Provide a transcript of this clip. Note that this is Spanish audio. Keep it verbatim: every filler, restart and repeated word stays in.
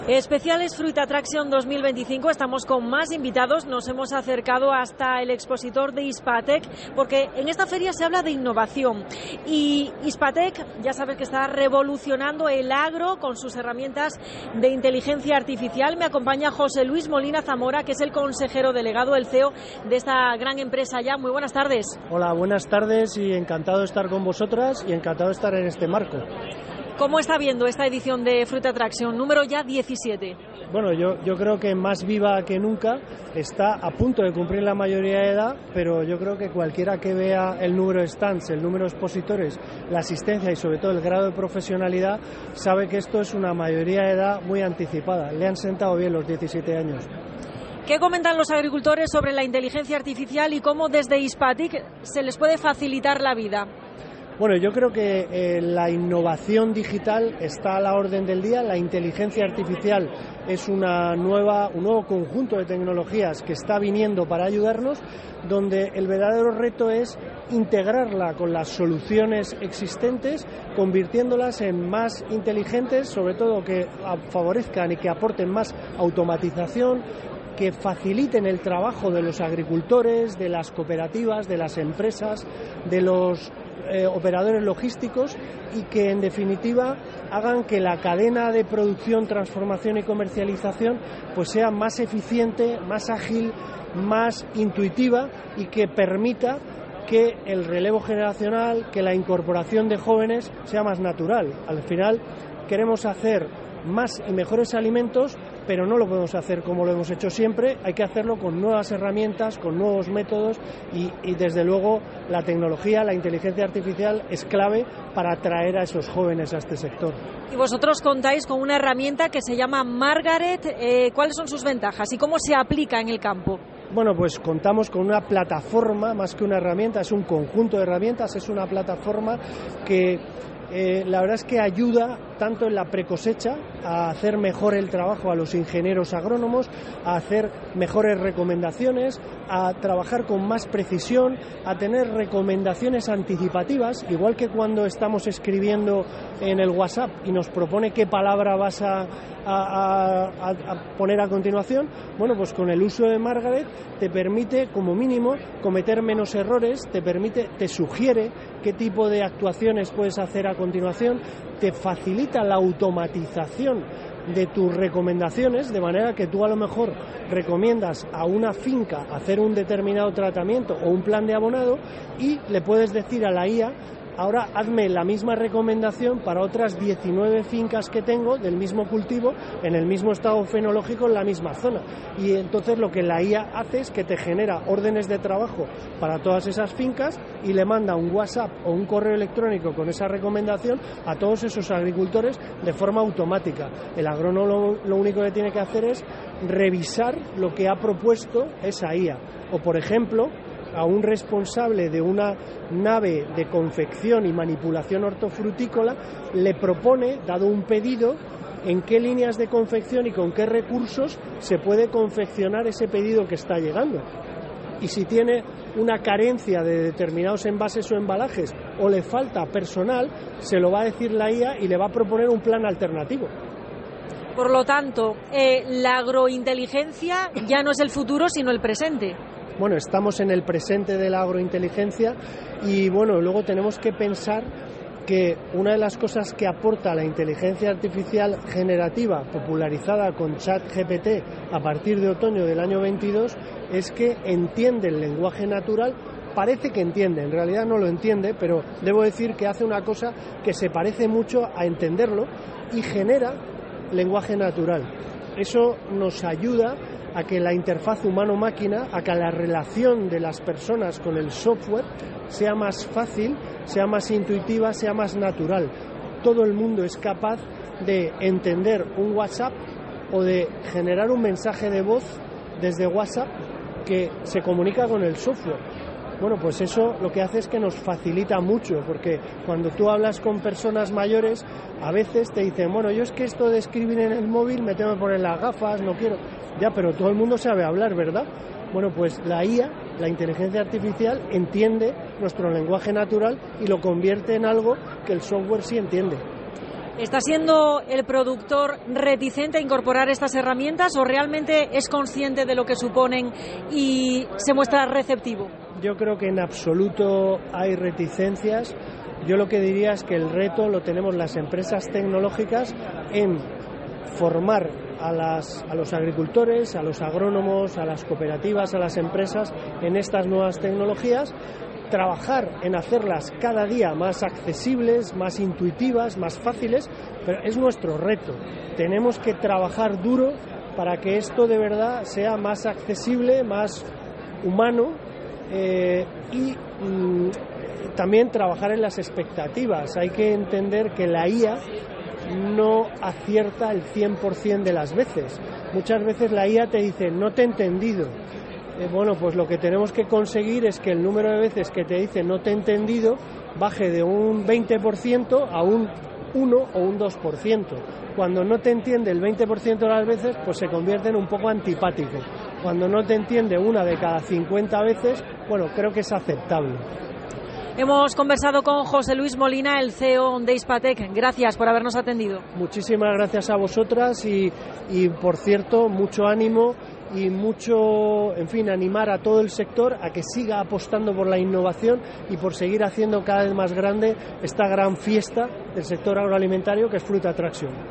Especiales Fruit Attraction dos mil veinticinco, estamos con más invitados, nos hemos acercado hasta el expositor de Hispatec, porque en esta feria se habla de innovación y Hispatec ya sabes que está revolucionando el agro con sus herramientas de inteligencia artificial. Me acompaña José Luis Molina Zamora, que es el consejero delegado, el C E O de esta gran empresa ya. Muy buenas tardes. Hola, buenas tardes y encantado de estar con vosotras y encantado de estar en este marco. ¿Cómo está viendo esta edición de Fruit Attraction, número ya diecisiete? Bueno, yo, yo creo que más viva que nunca, está a punto de cumplir la mayoría de edad, pero yo creo que cualquiera que vea el número de stands, el número de expositores, la asistencia y sobre todo el grado de profesionalidad, sabe que esto es una mayoría de edad muy anticipada. Le han sentado bien los diecisiete años. ¿Qué comentan los agricultores sobre la inteligencia artificial y cómo desde Hispatec se les puede facilitar la vida? Bueno, yo creo que eh, la innovación digital está a la orden del día. La inteligencia artificial es una nueva, un nuevo conjunto de tecnologías que está viniendo para ayudarnos, donde el verdadero reto es integrarla con las soluciones existentes, convirtiéndolas en más inteligentes, sobre todo que favorezcan y que aporten más automatización, que faciliten el trabajo de los agricultores, de las cooperativas, de las empresas, de los eh, operadores logísticos y que en definitiva hagan que la cadena de producción, transformación y comercialización pues sea más eficiente, más ágil, más intuitiva y que permita que el relevo generacional, que la incorporación de jóvenes sea más natural. Al final queremos hacer más y mejores alimentos, pero no lo podemos hacer como lo hemos hecho siempre, hay que hacerlo con nuevas herramientas, con nuevos métodos y, y desde luego la tecnología, la inteligencia artificial es clave para atraer a esos jóvenes a este sector. Y vosotros contáis con una herramienta que se llama Margaret, eh, ¿cuáles son sus ventajas y cómo se aplica en el campo? Bueno, pues contamos con una plataforma, más que una herramienta, es un conjunto de herramientas, es una plataforma que eh, la verdad es que ayuda tanto en la precosecha a hacer mejor el trabajo a los ingenieros agrónomos, a hacer mejores recomendaciones, a trabajar con más precisión, a tener recomendaciones anticipativas, igual que cuando estamos escribiendo en el WhatsApp y nos propone qué palabra vas a, a, a, a poner a continuación. Bueno, pues con el uso de Margaret te permite como mínimo cometer menos errores, te permite, te sugiere qué tipo de actuaciones puedes hacer a continuación, te facilita la automatización de tus recomendaciones, de manera que tú a lo mejor recomiendas a una finca hacer un determinado tratamiento o un plan de abonado y le puedes decir a la I A: ahora hazme la misma recomendación para otras diecinueve fincas que tengo del mismo cultivo, en el mismo estado fenológico, en la misma zona. Y entonces lo que la I A hace es que te genera órdenes de trabajo para todas esas fincas y le manda un WhatsApp o un correo electrónico con esa recomendación a todos esos agricultores de forma automática. El agrónomo lo, lo único que tiene que hacer es revisar lo que ha propuesto esa I A. O, por ejemplo, a un responsable de una nave de confección y manipulación hortofrutícola le propone, dado un pedido, en qué líneas de confección y con qué recursos se puede confeccionar ese pedido que está llegando. Y si tiene una carencia de determinados envases o embalajes o le falta personal, se lo va a decir la I A y le va a proponer un plan alternativo. Por lo tanto, eh, la agrointeligencia ya no es el futuro, sino el presente. Bueno, estamos en el presente de la agrointeligencia y bueno, luego tenemos que pensar que una de las cosas que aporta la inteligencia artificial generativa popularizada con ChatGPT a partir de otoño del año veintidós es que entiende el lenguaje natural. Parece que entiende, en realidad no lo entiende, pero debo decir que hace una cosa que se parece mucho a entenderlo y genera lenguaje natural. Eso nos ayuda a que la interfaz humano-máquina, a que la relación de las personas con el software sea más fácil, sea más intuitiva, sea más natural. Todo el mundo es capaz de entender un WhatsApp o de generar un mensaje de voz desde WhatsApp que se comunica con el software. Bueno, pues eso lo que hace es que nos facilita mucho, porque cuando tú hablas con personas mayores, a veces te dicen, bueno, yo es que esto de escribir en el móvil me tengo que poner las gafas, no quiero. Ya, pero todo el mundo sabe hablar, ¿verdad? Bueno, pues la I A, la inteligencia artificial, entiende nuestro lenguaje natural y lo convierte en algo que el software sí entiende. ¿Está siendo el productor reticente a incorporar estas herramientas o realmente es consciente de lo que suponen y se muestra receptivo? Yo creo que en absoluto hay reticencias. Yo lo que diría es que el reto lo tenemos las empresas tecnológicas en formar a, las, a los agricultores, a los agrónomos, a las cooperativas, a las empresas en estas nuevas tecnologías, trabajar en hacerlas cada día más accesibles, más intuitivas, más fáciles, pero es nuestro reto. Tenemos que trabajar duro para que esto de verdad sea más accesible, más humano eh, y mm, también trabajar en las expectativas. Hay que entender que la I A no acierta el cien por ciento de las veces. Muchas veces la I A te dice, no te he entendido. Eh, bueno, pues lo que tenemos que conseguir es que el número de veces que te dice no te he entendido baje de un veinte por ciento a un uno o un dos por ciento. Cuando no te entiende el veinte por ciento de las veces, pues se convierte en un poco antipático. Cuando no te entiende una de cada cincuenta veces, bueno, creo que es aceptable. Hemos conversado con José Luis Molina, el C E O de Hispatec. Gracias por habernos atendido. Muchísimas gracias a vosotras y, y por cierto, mucho ánimo y mucho, en fin, animar a todo el sector a que siga apostando por la innovación y por seguir haciendo cada vez más grande esta gran fiesta del sector agroalimentario que es Fruit Attraction.